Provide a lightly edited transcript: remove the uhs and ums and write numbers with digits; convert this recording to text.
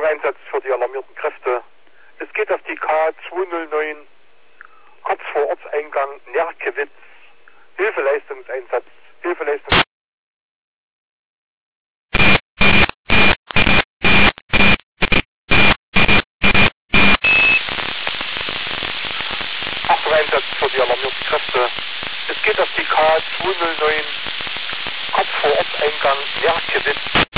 Einsatz für die alarmierten Kräfte. Es geht auf die K209, kurz vor Ortseingang Nerkewitz. Hilfeleistungseinsatz. Hilfeleistung. Achtung, Einsatz für die alarmierten Kräfte. Es geht auf die K209, kurz vor Ortseingang Nerkewitz.